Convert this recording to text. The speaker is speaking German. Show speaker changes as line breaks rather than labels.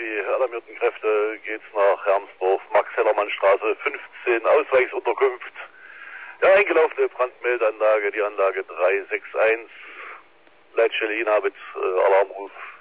die alarmierten Kräfte geht's nach Hermsdorf, Max-Hellermann-Straße 15, Ausweichsunterkunft. Ja, eingelaufene Brandmeldeanlage, die Anlage 361, Leitstelle Inhabit, Alarmruf